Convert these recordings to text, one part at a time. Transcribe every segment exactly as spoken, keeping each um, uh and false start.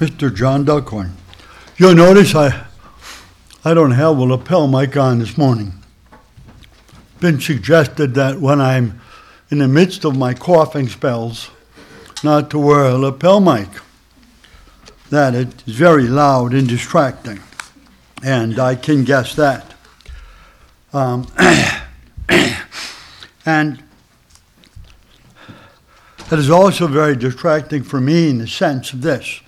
Mister John Duckhorn. You'll notice I I don't have a lapel mic on this morning. Been suggested that when I'm in the midst of my coughing spells, not to wear a lapel mic. That it is very loud and distracting, and I can guess that. Um, and it is also very distracting for me in the sense of this.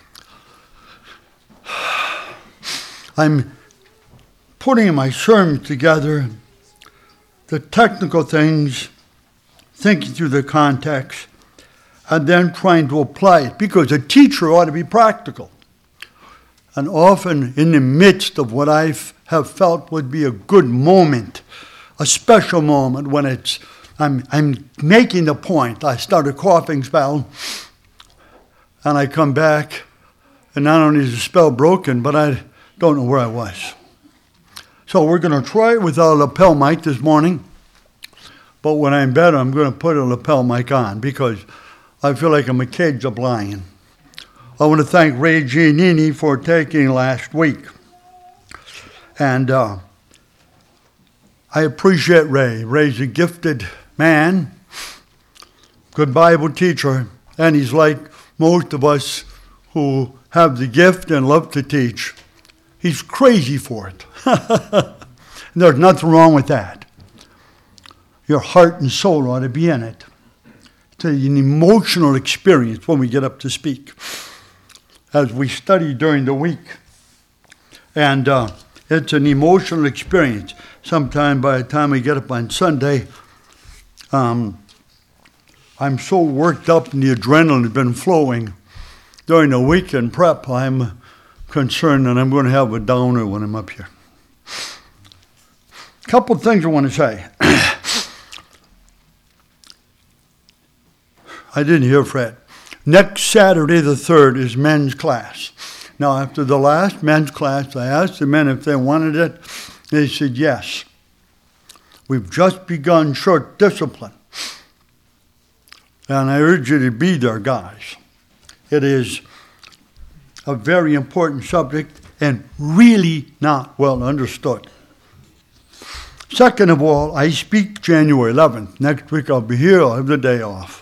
I'm putting my sermon together, the technical things, thinking through the context, and then trying to apply it, because a teacher ought to be practical. And often in the midst of what I have felt would be a good moment, a special moment when it's I'm I'm making the point, I start a coughing spell, and I come back, and not only is the spell broken, but I don't know where I was. So we're going to try it without a lapel mic this morning, but when I'm better, I'm going to put a lapel mic on, because I feel like I'm a cage of lion. I want to thank Ray Giannini for taking last week. And uh, I appreciate Ray. Ray's a gifted man, good Bible teacher, and he's like most of us who have the gift and love to teach. He's crazy for it. There's nothing wrong with that. Your heart and soul ought to be in it. It's an emotional experience when we get up to speak, as we study during the week. And uh, it's an emotional experience. Sometime by the time we get up on Sunday, um, I'm so worked up and the adrenaline has been flowing during the weekend prep, I'm concerned that I'm going to have a downer when I'm up here. A couple of things I want to say. I didn't hear Fred. Next Saturday the third is men's class. Now, after the last men's class, I asked the men if they wanted it. They said yes. We've just begun short discipline. And I urge you to be there, guys. It is a very important subject and really not well understood. Second of all, I speak January eleventh. Next week I'll be here. I'll have the day off.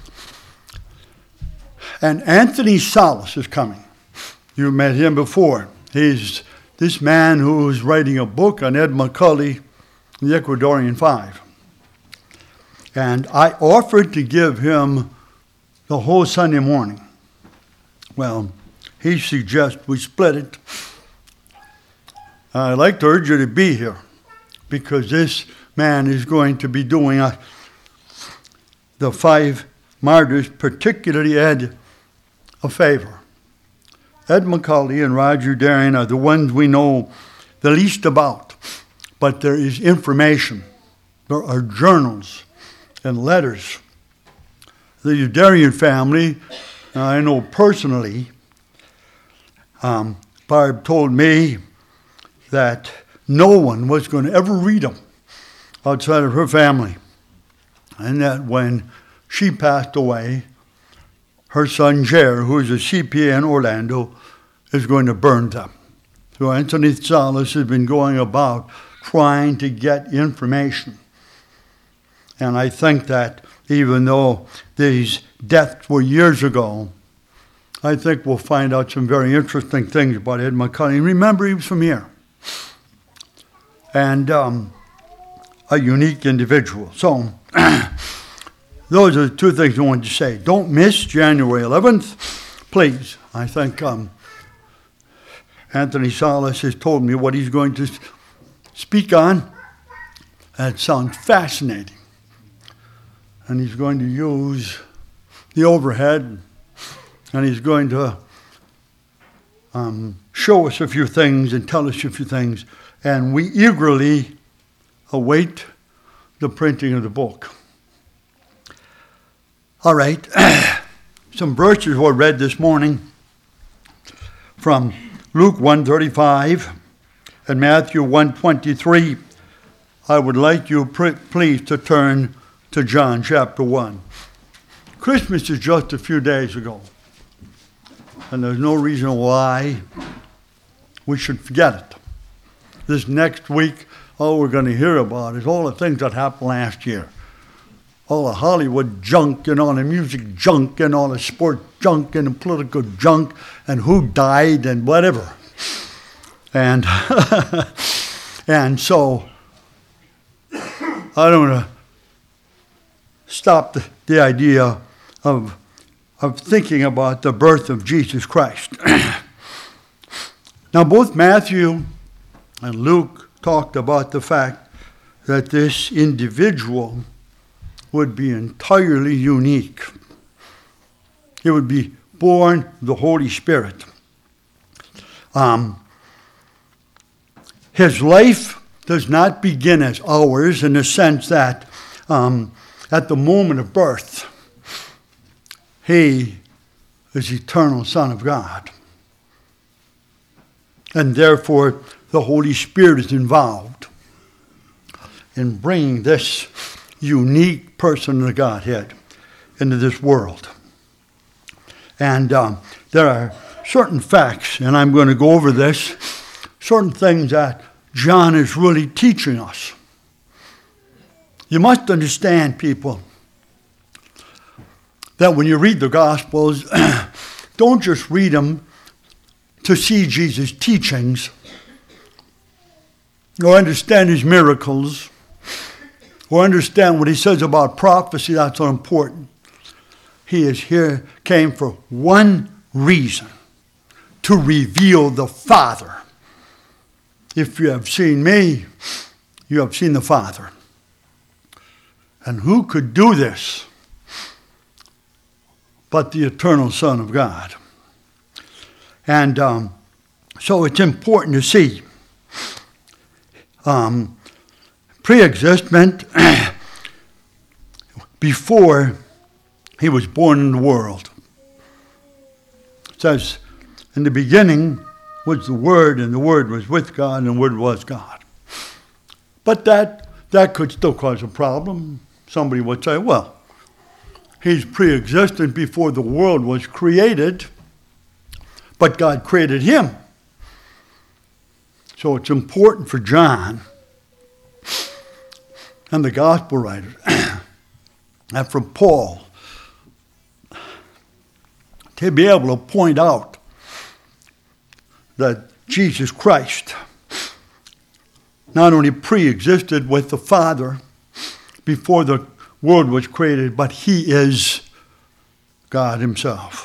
And Anthony Salas is coming. You met him before. He's this man who is writing a book on Ed McCully, the Ecuadorian Five. And I offered to give him the whole Sunday morning. Well, he suggests we split it. I'd like to urge you to be here, because this man is going to be doing a, the five martyrs, particularly Ed, a favor. Ed McCully and Roger Darien are the ones we know the least about, but there is information. There are journals and letters. The Darien family, I know personally, um, Barb told me that no one was going to ever read them outside of her family, and that when she passed away, her son Jer, who is a C P A in Orlando, is going to burn them. So Anthony Salas has been going about trying to get information. And I think that even though these deaths were years ago, I think we'll find out some very interesting things about Ed McCully. And remember, he was from here. And um, a unique individual. So those are the two things I wanted to say. Don't miss January eleventh, please. I think um, Anthony Salas has told me what he's going to speak on. That sounds fascinating. And he's going to use the overhead, and he's going to um, show us a few things and tell us a few things. And we eagerly await the printing of the book. All right, some verses were read this morning from Luke one thirty-five and Matthew one twenty-three. I would like you pr- please to turn to John chapter one. Christmas is just a few days ago. and there's no reason why we should forget it. This next week, all we're going to hear about is all the things that happened last year. All the Hollywood junk and all the music junk and all the sports junk and the political junk and who died and whatever. And and so I don't want to stop the, the idea of of thinking about the birth of Jesus Christ. Now, both Matthew and Luke talked about the fact that this individual would be entirely unique. He would be born of the Holy Spirit. Um, his life does not begin as ours in the sense that um, at the moment of birth, he is the eternal Son of God. And therefore, the Holy Spirit is involved in bringing this unique person of the Godhead into this world. And um, there are certain facts, and I'm going to go over this, certain things that John is really teaching us. You must understand, people, that when you read the Gospels, don't just read them to see Jesus' teachings or understand his miracles or understand what he says about prophecy. That's so important. He is here, came for one reason, to reveal the Father. If you have seen me, you have seen the Father. And who could do this but the eternal Son of God? And um, so it's important to see. Um, pre-existent, before he was born in the world. It says, in the beginning was the Word, and the Word was with God, and the Word was God. But that, that could still cause a problem. Somebody would say, well, he's pre-existent before the world was created, but God created him. So it's important for John and the gospel writers and from Paul to be able to point out that Jesus Christ not only pre-existed with the Father before the world was created, but he is God himself.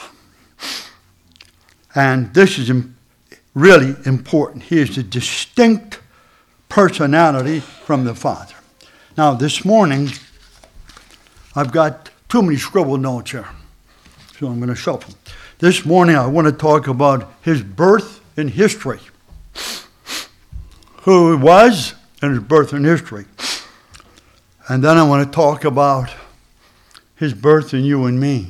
And this is really important. He is a distinct personality from the Father. Now, this morning, I've got too many scribbled notes here, so I'm going to shuffle. This morning, I want to talk about his birth and history, who he was and his birth and history. And then I want to talk about his birth in you and me.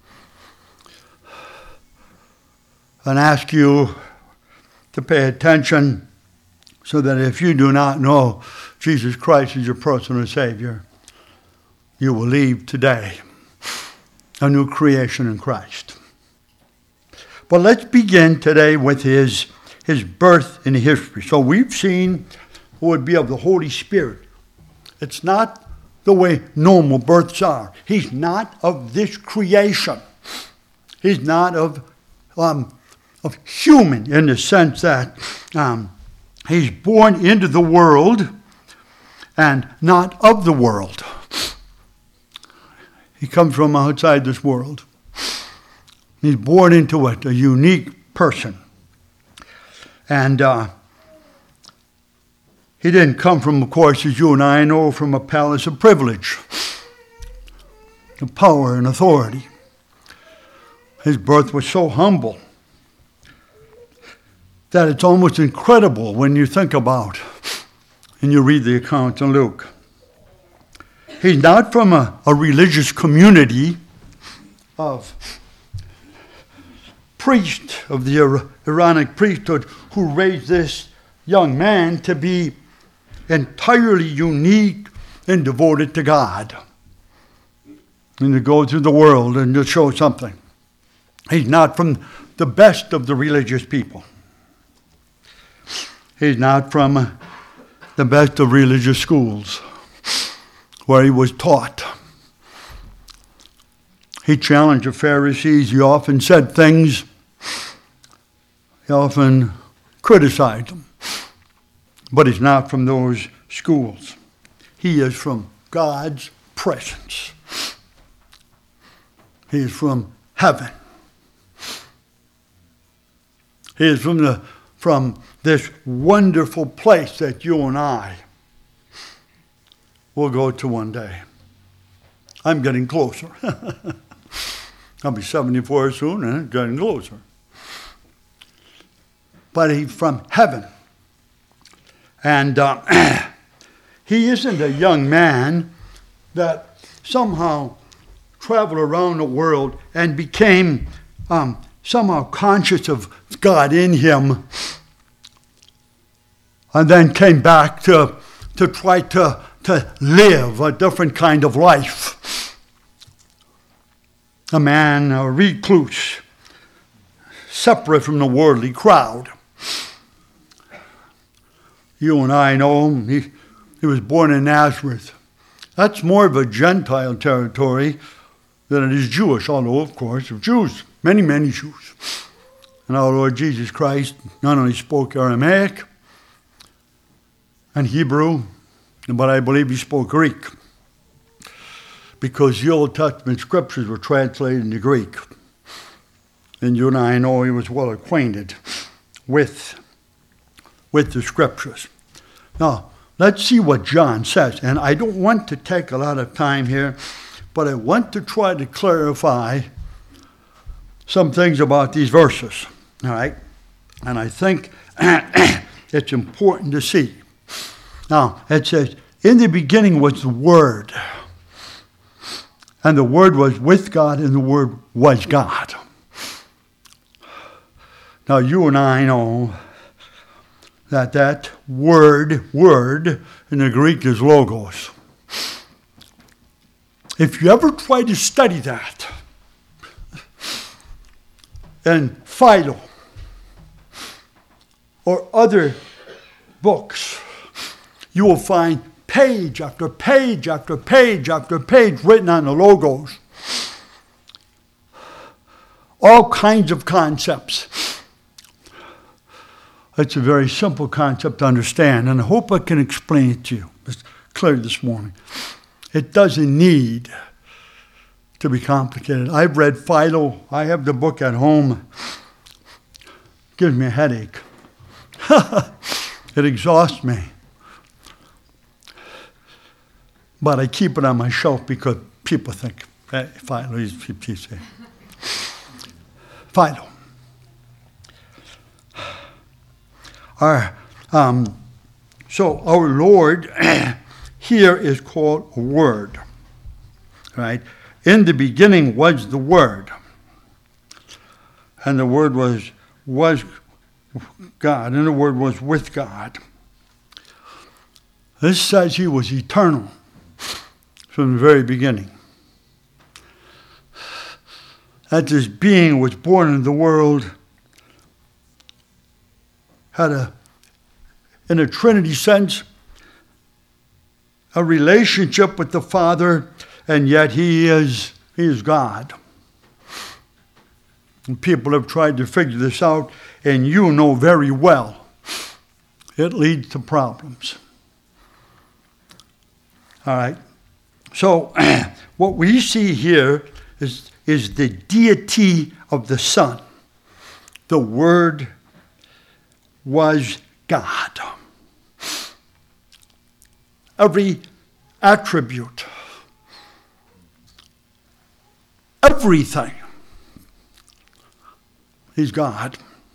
And ask you to pay attention so that if you do not know Jesus Christ as your personal Savior, you will leave today a new creation in Christ. But let's begin today with his, his birth and history. So we've seen what would be of the Holy Spirit. It's not the way normal births are. He's not of this creation. He's not of um, of human in the sense that um, he's born into the world and not of the world. He comes from outside this world. He's born into it, a unique person. And uh, he didn't come from, of course, as you and I know, from a palace of privilege, of power and authority. His birth was so humble that it's almost incredible when you think about and you read the account in Luke. He's not from a, a religious community of priests of the Aaronic priesthood who raised this young man to be entirely unique and devoted to God and to go through the world and to show something. He's not from the best of the religious people. He's not from the best of religious schools where he was taught. He challenged the Pharisees. He often said things. He often criticized them. But he's not from those schools. He is from God's presence. He is from heaven. He is from the from this wonderful place that you and I will go to one day. I'm getting closer. I'll be seventy-four soon and getting closer. But he's from heaven. And uh, he isn't a young man that somehow traveled around the world and became um, somehow conscious of God in him and then came back to, to try to, to live a different kind of life. A man, a recluse, separate from the worldly crowd. You and I know him. He, he was born in Nazareth. That's more of a Gentile territory than it is Jewish, although, of course, of Jews, many, many Jews. And our Lord Jesus Christ not only spoke Aramaic and Hebrew, but I believe he spoke Greek, because the Old Testament scriptures were translated into Greek. And you and I know he was well acquainted with, with the scriptures. Now, let's see what John says. And I don't want to take a lot of time here, but I want to try to clarify some things about these verses. All right? And I think it's important to see. Now, it says, in the beginning was the Word. And the Word was with God, and the Word was God. Now, you and I know that that word, word, in the Greek is logos. If you ever try to study that, in Philo or other books, you will find page after page after page after page written on the logos. All kinds of concepts. It's a very simple concept to understand, and I hope I can explain it to you. It's clear this morning. It doesn't need to be complicated. I've read Philo. I have the book at home. It gives me a headache. It exhausts me. But I keep it on my shelf because people think, hey, Philo, he's, he's, he's, Philo. Our, um, so our Lord here is called a Word, right? In the beginning was the Word, and the Word was was God, and the Word was with God. This says he was eternal from the very beginning. That this being was born into the world, had a, in a Trinity sense, a relationship with the Father, and yet he is, he is God. And people have tried to figure this out, and you know very well it leads to problems. All right. So what we see here is, is the deity of the Son. The Word was God. Every attribute, everything, he's God.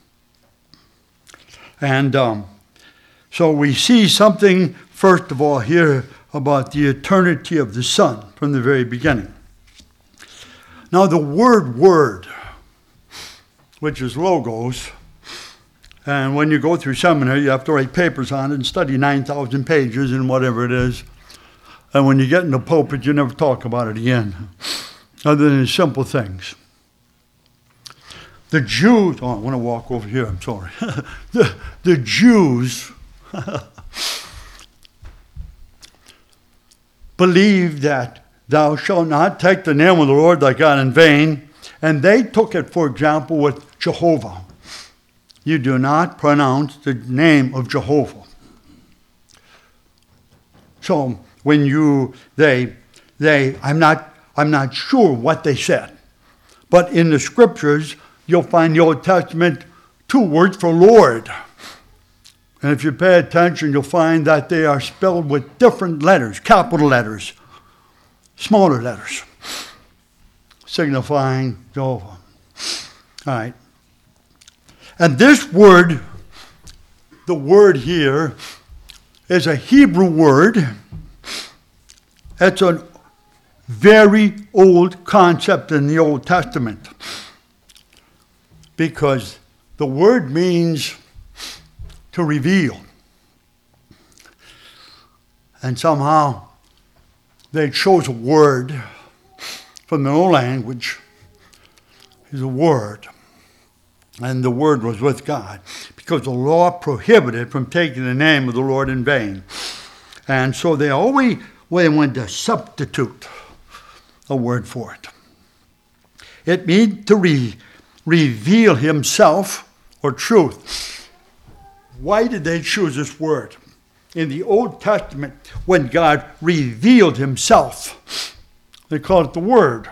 And um, so we see something, first of all, here about the eternity of the Son from the very beginning. Now the word word, which is logos, and when you go through seminary, you have to write papers on it and study nine thousand pages and whatever it is. And when you get in the pulpit, you never talk about it again, other than simple things. the Jews, oh, I want to walk over here, I'm sorry. the, the Jews believed that thou shalt not take the name of the Lord thy God in vain, and they took it, for example, with Jehovah. You do not pronounce the name of Jehovah. So when you, they, they, I'm not, I'm not sure what they said, but in the scriptures, you'll find the Old Testament two words for Lord. And if you pay attention, you'll find that they are spelled with different letters, capital letters, smaller letters, signifying Jehovah. All right. And this word, the word here, is a Hebrew word. It's a very old concept in the Old Testament, because the word means to reveal. And somehow they chose a word from their own language. It's a word. And the word was with God, because the law prohibited from taking the name of the Lord in vain. And so they always they went to substitute a word for it. It means to re, reveal himself or truth. Why did they choose this word? In the Old Testament, when God revealed himself, they called it the Word.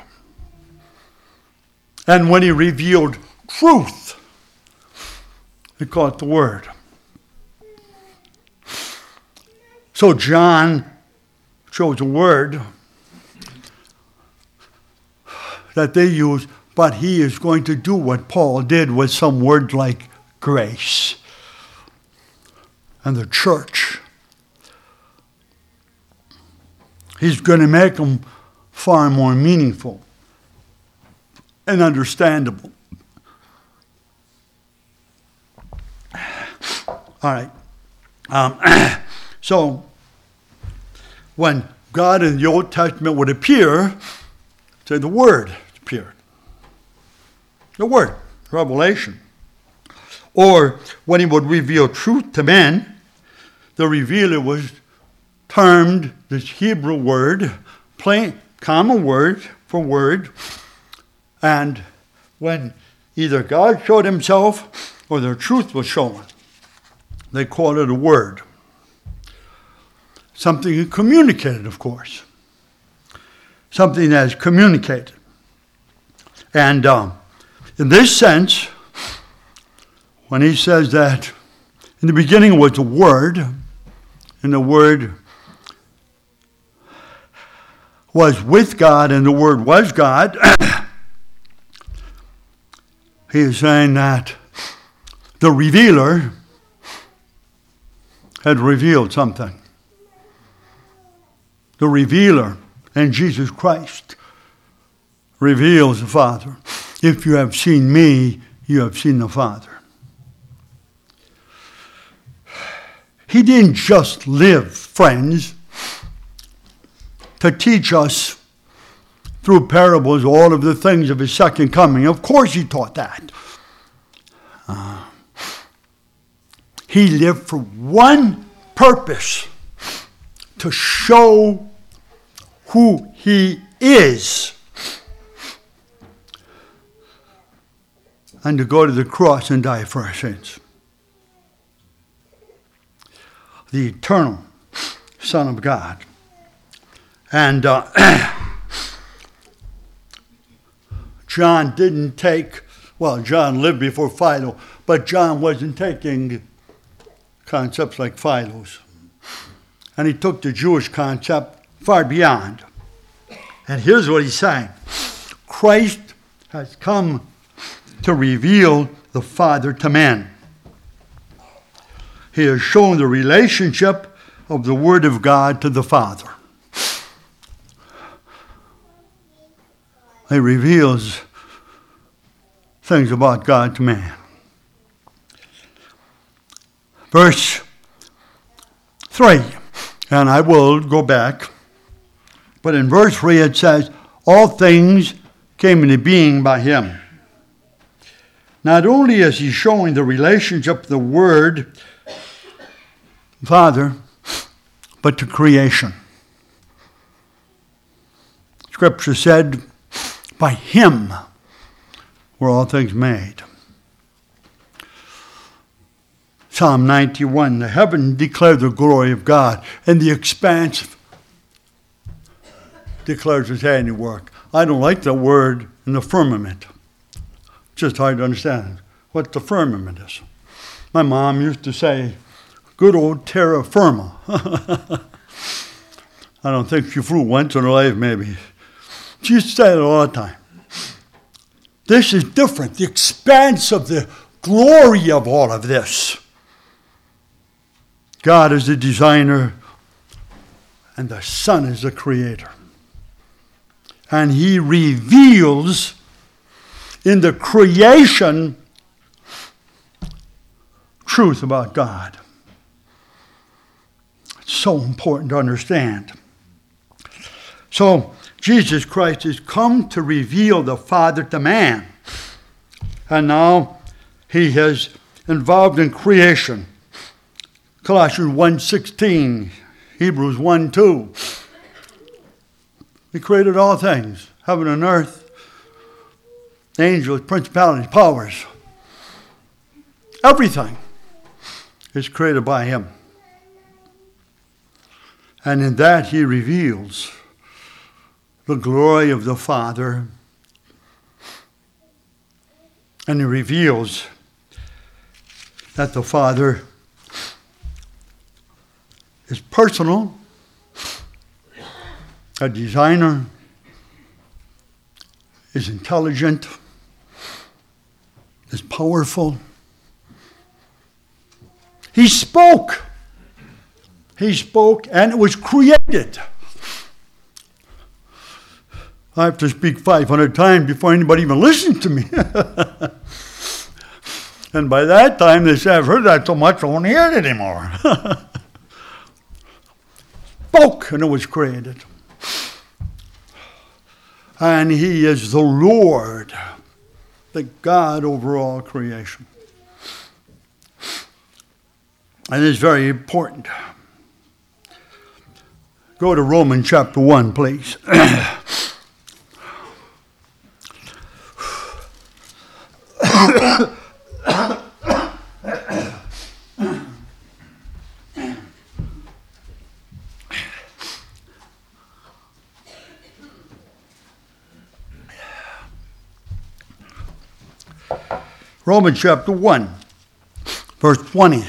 And when he revealed truth, they call it the Word. So John chose a word that they use, but he is going to do what Paul did with some words like grace and the church. He's going to make them far more meaningful and understandable. All right. Um, so, when God in the Old Testament would appear, say the Word appeared. The Word, revelation. Or when he would reveal truth to men, the revealer was termed this Hebrew word, plain, common word for word. And when either God showed himself or the truth was shown, they called it a word. Something he communicated, of course. Something that is communicated. And um, in this sense, when he says that in the beginning was the Word, and the Word was with God, and the Word was God, he is saying that the revealer had revealed something. The revealer and Jesus Christ reveals the Father. If you have seen me, you have seen the Father. He didn't just live, friends, to teach us through parables all of the things of his second coming. Of course he taught that. Uh, he lived for one purpose, to show who he is, and to go to the cross and die for our sins. The eternal Son of God. And uh, John didn't take, well, John lived before Philo, but John wasn't taking concepts like Philo's. And he took the Jewish concept far beyond. And here's what he's saying. Christ has come to reveal the Father to men. He has shown the relationship of the Word of God to the Father. He reveals things about God to man. Verse three, and I will go back, but in verse three it says, all things came into being by him. not only is he showing the relationship of the Word, Father, but to creation. Scripture said, by him were all things made. Psalm ninety-one, the heaven declares the glory of God, and the expanse declares his handiwork. I don't like the word in the firmament. Just hard to understand what the firmament is. My mom used to say, good old terra firma. I don't think she flew once in her life, maybe. She used to say it all the time. This is different. The expanse of the glory of all of this. God is the designer, and the Son is the creator. And he reveals in the creation truth about God. It's so important to understand. So, Jesus Christ has come to reveal the Father to man. And now he is involved in creation. Colossians one sixteen, Hebrews one two. He created all things, heaven and earth, angels, principalities, powers. Everything is created by him. And in that he reveals the glory of the Father. And he reveals that the Father is personal, a designer, is intelligent, is powerful. He spoke. He spoke and it was created. I have to speak five hundred times before anybody even listens to me. And by that time they say, I've heard that so much I won't hear it anymore. Spoke and it was created. And he is the Lord, the God over all creation. And it's very important. Go to Romans chapter one, please. Romans chapter one, verse twenty.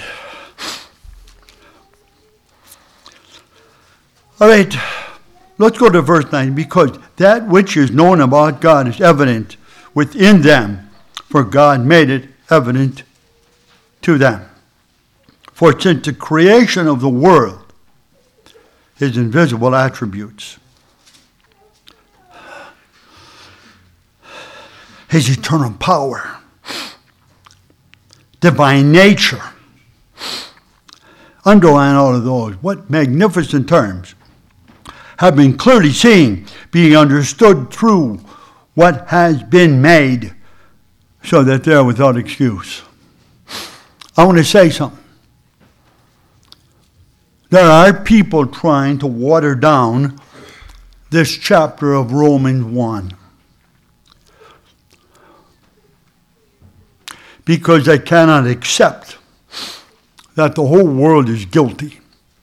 All right, let's go to verse nine. Because that which is known about God is evident within them, for God made it evident to them. For since the creation of the world, his invisible attributes, his eternal power, divine nature, underline all of those. What magnificent terms. Have been clearly seen, being understood through what has been made, so that they're without excuse. I want to say something. There are people trying to water down this chapter of Romans one. Because they cannot accept that the whole world is guilty.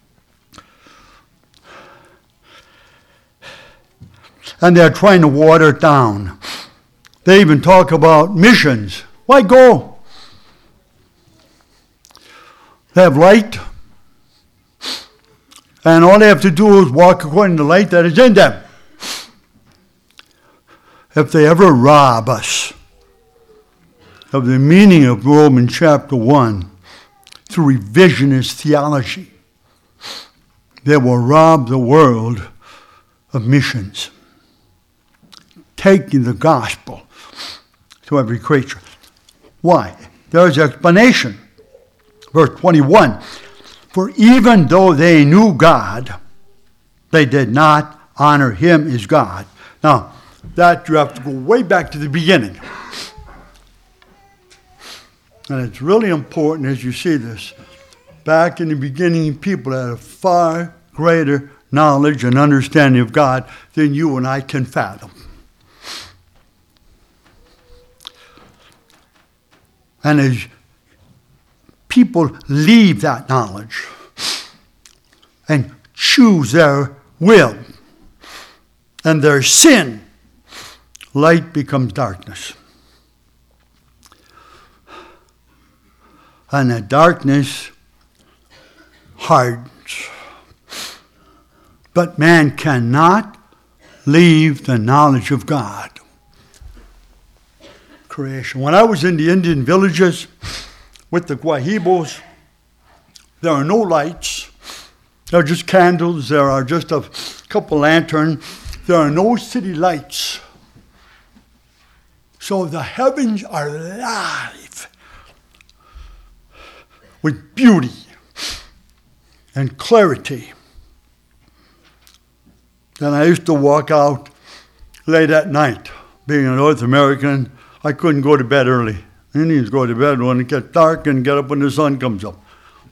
And they're trying to water it down. They even talk about missions. Why go? They have light. And all they have to do is walk according to the light that is in them. If they ever rob us of the meaning of Romans chapter one through revisionist theology, they will rob the world of missions. Taking the gospel to every creature. Why? There's explanation. Verse twenty-one. For even though they knew God, they did not honor him as God. Now, that you have to go way back to the beginning. And it's really important as you see this. Back in the beginning, people had a far greater knowledge and understanding of God than you and I can fathom. And as people leave that knowledge and choose their will and their sin, light becomes darkness. And that darkness hardens. But man cannot leave the knowledge of God. Creation. When I was in the Indian villages with the Guahibos, there are no lights. There are just candles. There are just a couple lanterns. There are no city lights. So the heavens are alive with beauty and clarity. Then I used to walk out late at night. Being a North American, I couldn't go to bed early. Indians go to bed when it gets dark and get up when the sun comes up.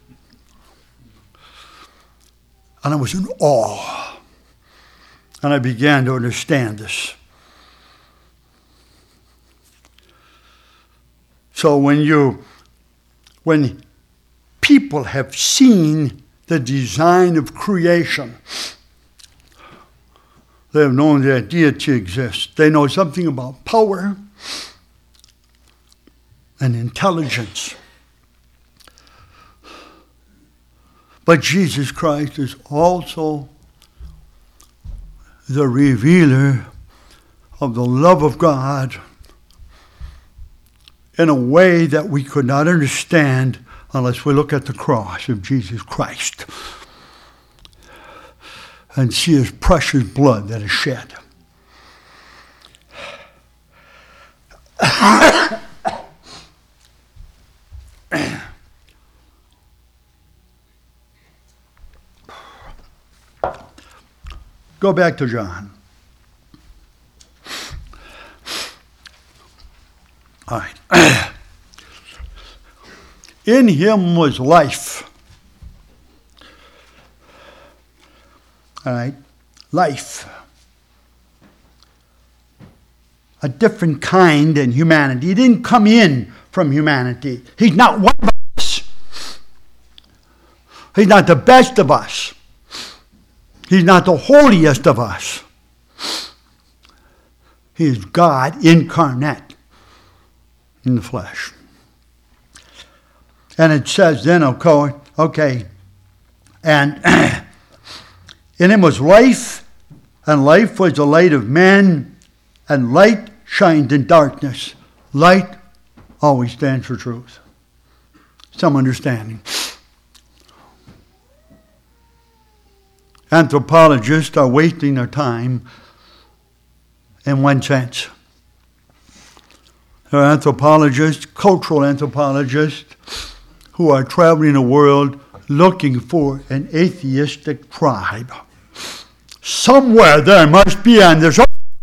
And I was in awe. And I began to understand this. So when you, when people have seen the design of creation, they have known that deity exists. They know something about power and intelligence. But Jesus Christ is also the revealer of the love of God in a way that we could not understand unless we look at the cross of Jesus Christ and see his precious blood that is shed. Go back to John. All right. In him was life. All right. Life. A different kind than humanity. He didn't come in from humanity. He's not one of us. He's not the best of us. He's not the holiest of us. He is God incarnate in the flesh. And it says then, okay, okay and in him was life, and life was the light of men, and light shined in darkness. Light always stands for truth. Some understanding. Anthropologists are wasting their time in one sense. There are anthropologists, cultural anthropologists, who are traveling the world looking for an atheistic tribe. Somewhere there must be, and there's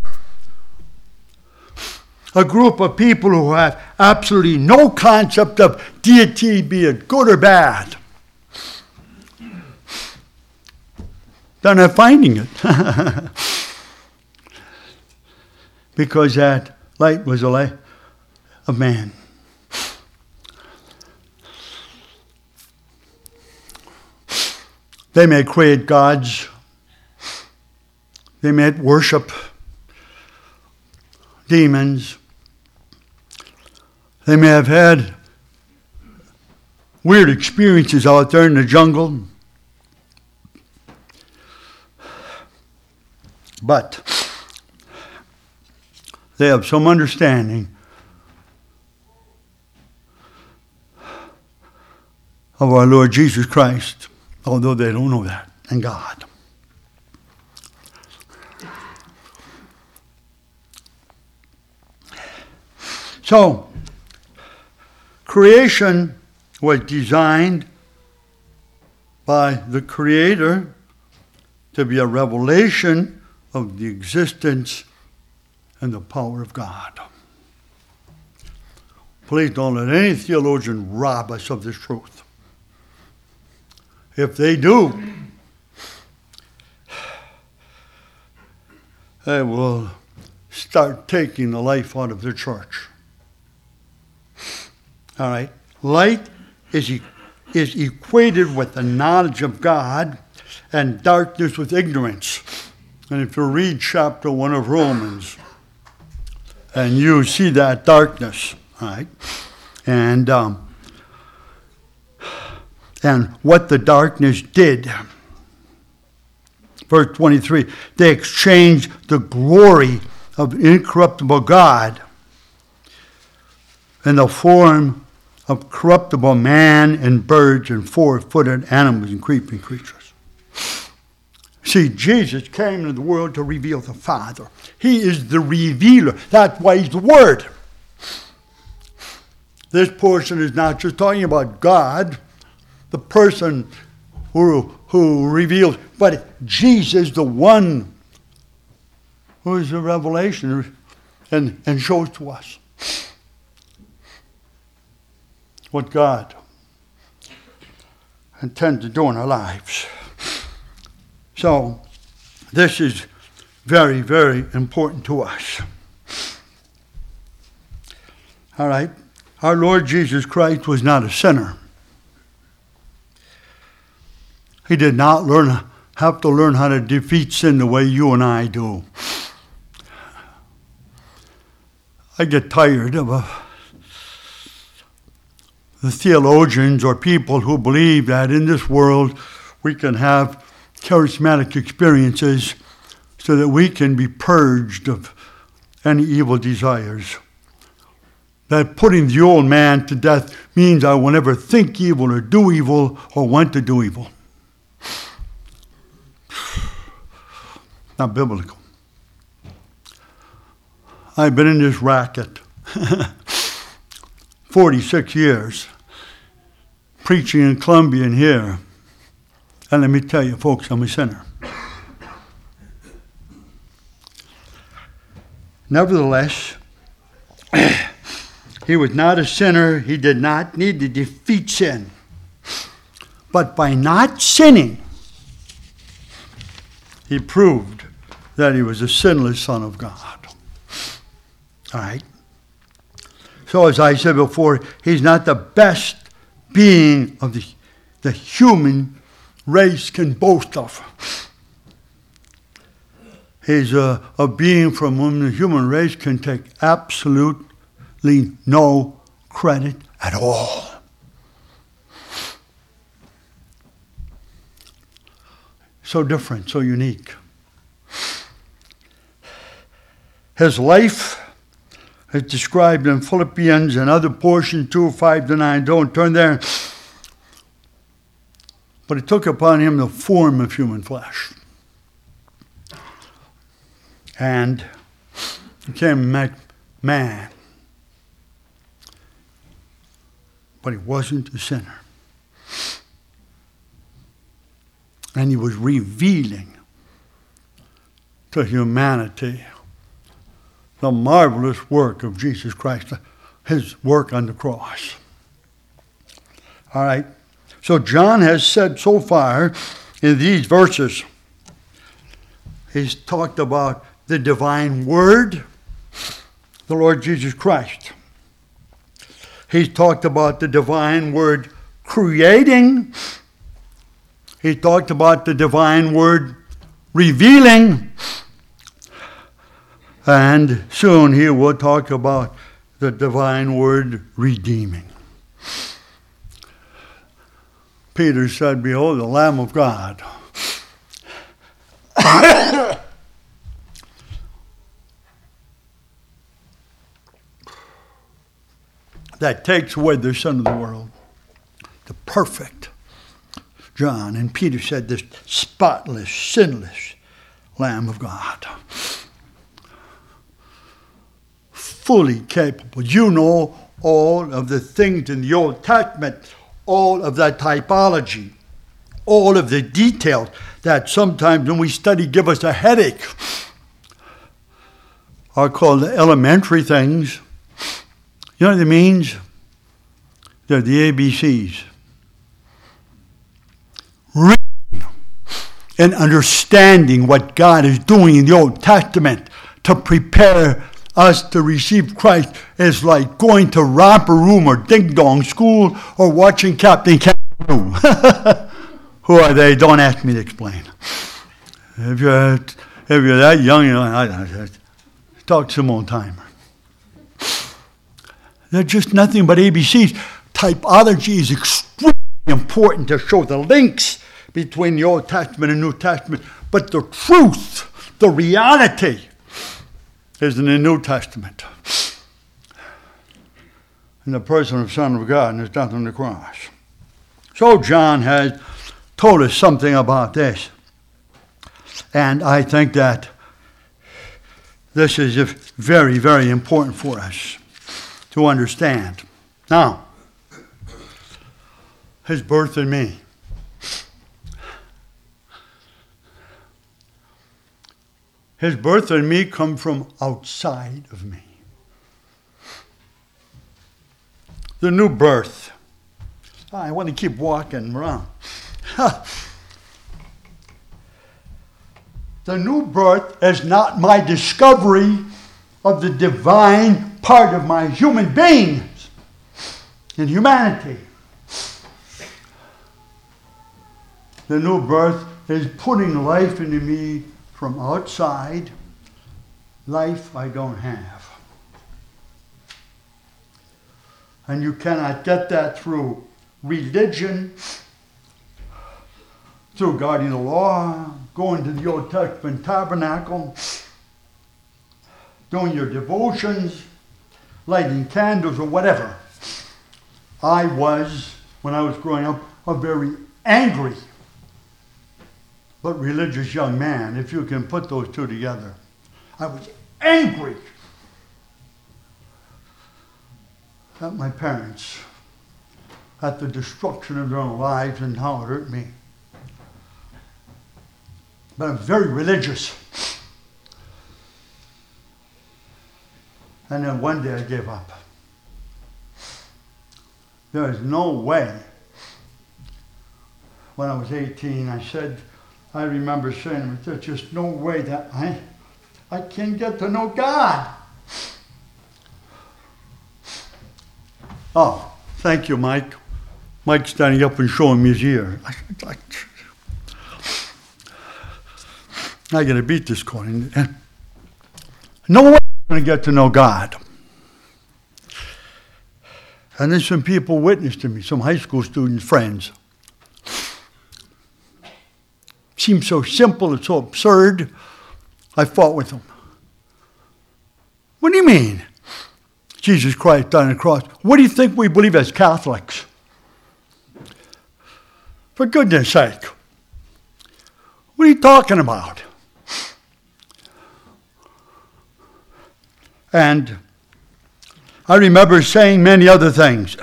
a group of people who have absolutely no concept of deity, be it good or bad. They're not finding it. Because that light was the light of man. They may create gods. They may worship demons. They may have had weird experiences out there in the jungle. But they have some understanding of our Lord Jesus Christ, although they don't know that, and God. So, creation was designed by the Creator to be a revelation of the existence and the power of God. Please don't let any theologian rob us of this truth. If they do, they will start taking the life out of the church. All right? Light is, e- is equated with the knowledge of God, and darkness with ignorance. And if you read chapter one of Romans, and you see that darkness, all right? And, um, and what the darkness did. Verse twenty-three, they exchanged the glory of incorruptible God in the form of corruptible man and birds and four-footed animals and creeping creatures. See, Jesus came into the world to reveal the Father. He is the revealer. That's why he's the Word. This portion is not just talking about God, the person who, who reveals, but Jesus, the one who is the revelation and, and shows to us what God intends to do in our lives. So, this is very, very important to us. All right? Our Lord Jesus Christ was not a sinner. He did not learn, have to learn how to defeat sin the way you and I do. I get tired of uh, the theologians or people who believe that in this world we can have charismatic experiences so that we can be purged of any evil desires. That putting the old man to death means I will never think evil or do evil or want to do evil. Not biblical. I've been in this racket forty-six years, preaching in Columbia and here. And let me tell you, folks, I'm a sinner. Nevertheless, he was not a sinner. He did not need to defeat sin. But by not sinning, he proved that he was a sinless Son of God. All right? So as I said before, he's not the best being of the, the human race can boast of. He's a, a being from whom the human race can take absolutely no credit at all. So different, so unique. His life is described in Philippians and other portions, two, five to nine. Don't turn there. But it took upon him the form of human flesh. And became man. But he wasn't a sinner. And he was revealing to humanity the marvelous work of Jesus Christ, his work on the cross. All right. So John has said so far in these verses, he's talked about the divine word, the Lord Jesus Christ. He's talked about the divine word creating. He talked about the divine word revealing. And soon he will talk about the divine word redeeming. Peter said, "Behold, the Lamb of God." That takes away the sin of the world. The perfect John. And Peter said, this spotless, sinless Lamb of God. Fully capable. You know all of the things in the Old Testament, all of that typology, all of the details that sometimes when we study give us a headache, are called the elementary things. You know what it means? They're the A B Cs. Reading and understanding what God is doing in the Old Testament to prepare us to receive Christ is like going to romper room or ding dong school or watching Captain Kangaroo. Who are they? Don't ask me to explain. If you're if you're that young, you know, I, I, I, talk some old timer. They're just nothing but A B Cs. Typology is extremely important to show the links between the Old Testament and New Testament, but the truth, the reality, is in the New Testament. In the person of the Son of God and his death on the cross. So John has told us something about this. And I think that this is very, very important for us to understand. Now, his birth in me. His birth in me come from outside of me. The new birth. I want to keep walking around. The new birth is not my discovery of the divine part of my human beings and humanity. The new birth is putting life into me from outside, life I don't have. And you cannot get that through religion, through guarding the law, going to the Old Testament tabernacle, doing your devotions, lighting candles or whatever. I was, when I was growing up, a very angry but religious young man, if you can put those two together. I was angry at my parents, at the destruction of their own lives and how it hurt me. But I'm very religious. And then one day I gave up. There is no way. When I was eighteen, I said, I remember saying, there's just no way that I, I can get to know God. Oh, thank you, Mike. Mike's standing up and showing me his ear. I, I, I got to beat this coin. No way I'm going to get to know God. And then some people witnessed to me, some high school students, friends. Seemed so simple and so absurd. I fought with them. What do you mean? Jesus Christ died on the cross. What do you think we believe as Catholics? For goodness sake. What are you talking about? And I remember saying many other things.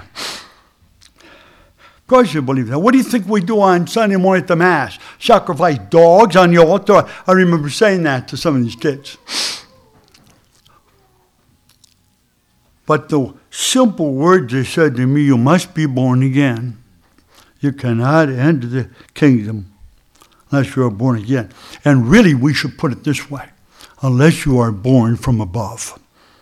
Of course you believe that. What do you think we do on Sunday morning at the Mass? Sacrifice dogs on the altar? I remember saying that to some of these kids. But the simple words they said to me, you must be born again. You cannot enter the kingdom unless you are born again. And really, we should put it this way. Unless you are born from above.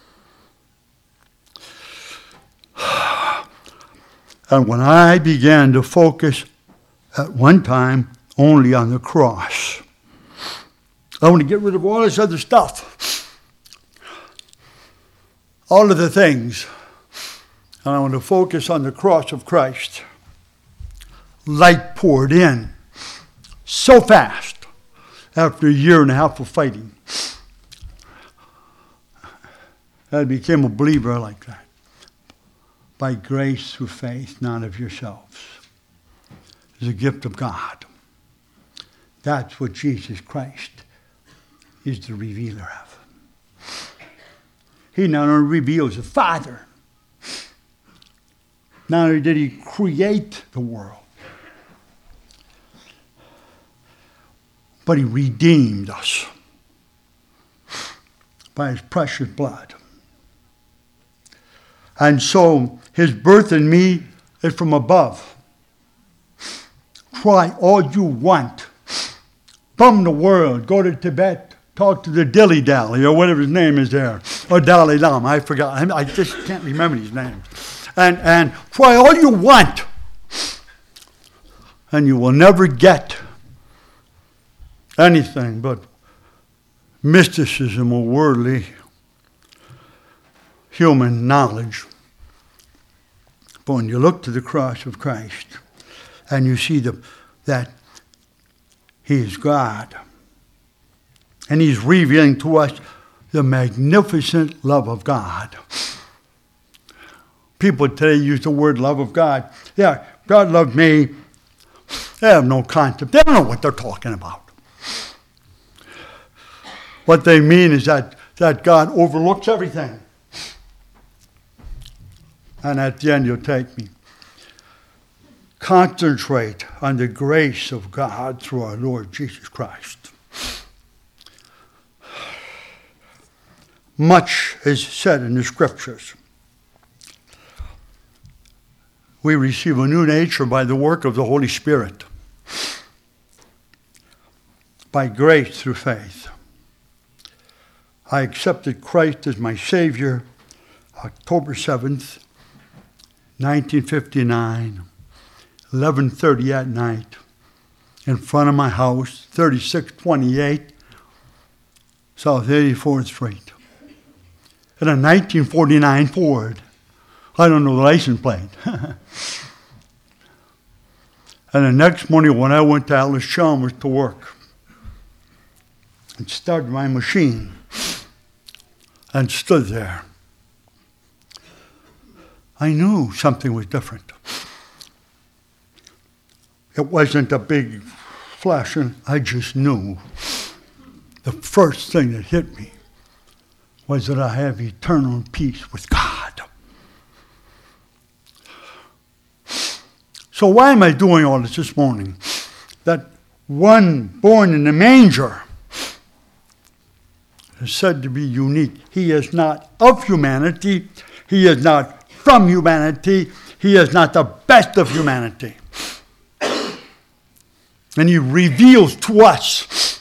And when I began to focus at one time only on the cross, I want to get rid of all this other stuff. All of the things. And I want to focus on the cross of Christ. Light poured in so fast after a year and a half of fighting. I became a believer like that. By grace through faith, not of yourselves. It's a gift of God. That's what Jesus Christ is the revealer of. He not only reveals the Father, not only did he create the world, but he redeemed us by his precious blood. And so his birth in me is from above. Try all you want. From the world, go to Tibet, talk to the Dilly Dally or whatever his name is there, or Dalai Lama, I forgot. I just can't remember his name. And, and try all you want, and you will never get anything but mysticism or worldly human knowledge. But when you look to the cross of Christ and you see the, that he is God, and he's revealing to us the magnificent love of God. People today use the word love of God. Yeah, God loved me. They have no concept. They don't know what they're talking about. What they mean is that, that God overlooks everything. And at the end, you'll take me. Concentrate on the grace of God through our Lord Jesus Christ. Much is said in the Scriptures. We receive a new nature by the work of the Holy Spirit, by grace through faith. I accepted Christ as my Savior October seventh, nineteen fifty-nine, eleven thirty at night, in front of my house, thirty-six twenty-eight South eighty-fourth Street, in a nineteen forty-nine Ford. I don't know the license plate. And the next morning when I went to Alice Chalmers to work and started my machine and stood there, I knew something was different. It wasn't a big flashing. I just knew. The first thing that hit me was that I have eternal peace with God. So why am I doing all this this morning? That one born in the manger is said to be unique. He is not of humanity. He is not from humanity. He is not the best of humanity. And he reveals to us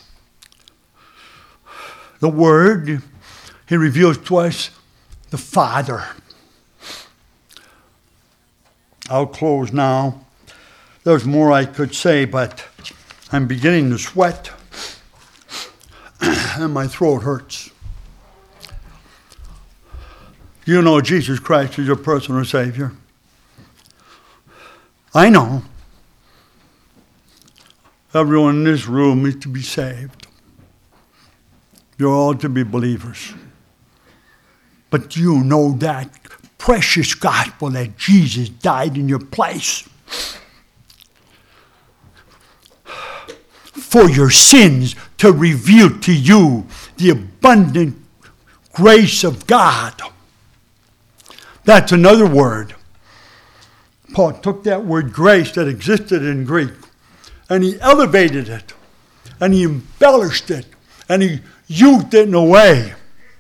the Word. He reveals to us the Father. I'll close now. There's more I could say, but I'm beginning to sweat and my throat hurts. You know Jesus Christ is your personal Savior. I know. Everyone in this room is to be saved. You're all to be believers. But you know that precious gospel that Jesus died in your place for your sins, to reveal to you the abundant grace of God. That's another word. Paul took that word grace that existed in Greek and he elevated it and he embellished it and he used it in a way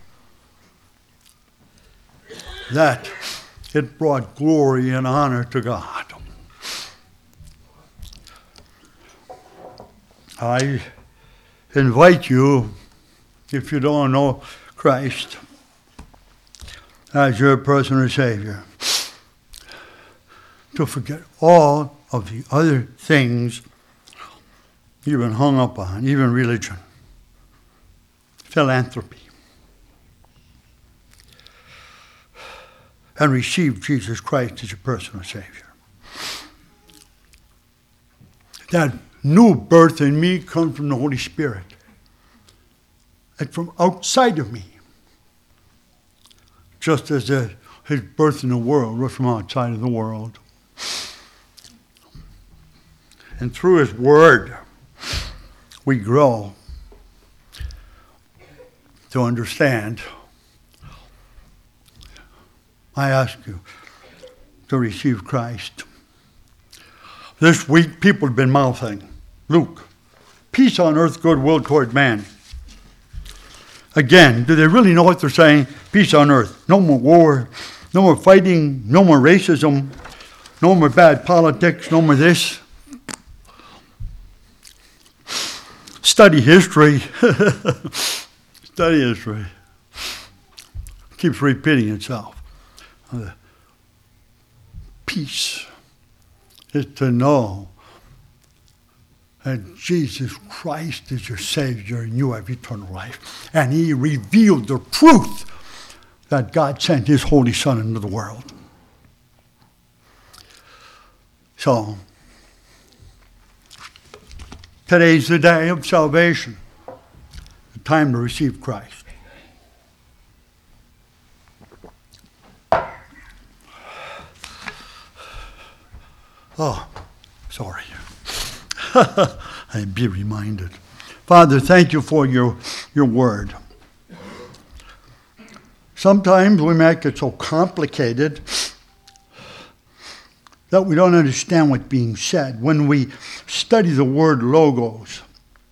that it brought glory and honor to God. I invite you, if you don't know Christ as your personal Savior, to forget all of the other things you've been hung up on, even religion, philanthropy, and receive Jesus Christ as your personal Savior. That new birth in me comes from the Holy Spirit and from outside of me, just as the, his birth in the world was from outside of the world. And through his word, we grow to understand. I ask you to receive Christ. This week, people have been mouthing, Luke, peace on earth, goodwill toward man. Again, do they really know what they're saying? Peace on earth. No more war, No more fighting, no more racism, no more bad politics, no more this. Study history. Study history. Keeps repeating itself. Uh, peace is to know that Jesus Christ is your Savior and you have eternal life. And he revealed the truth that God sent his Holy Son into the world. So, today's the day of salvation, the time to receive Christ. Oh, sorry. I'd be reminded. Father, thank you for your, your word. Sometimes we make it so complicated that we don't understand what's being said. When we study the word logos,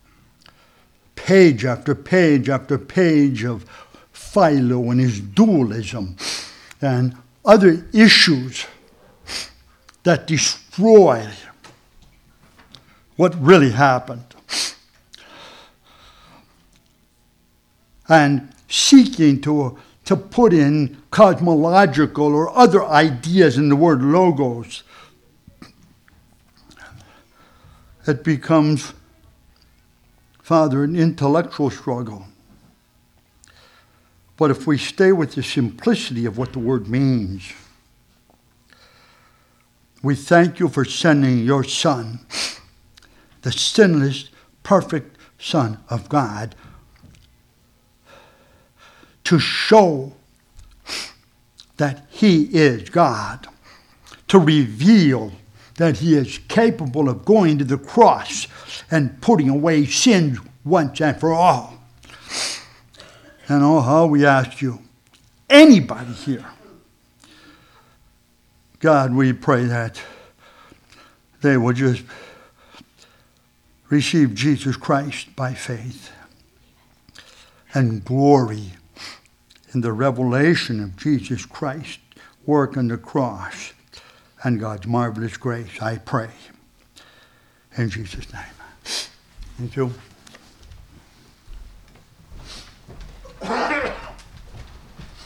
page after page after page of Philo and his dualism and other issues that destroy what really happened. And seeking to, to put in cosmological or other ideas in the word logos, it becomes, Father, an intellectual struggle. But if we stay with the simplicity of what the word means, we thank you for sending your Son, the sinless, perfect Son of God, to show that he is God, to reveal that he is capable of going to the cross and putting away sins once and for all. And oh, how we ask you, anybody here, God, we pray that they will just receive Jesus Christ by faith and glory in the revelation of Jesus Christ's work on the cross and God's marvelous grace, I pray. In Jesus' name. Thank you.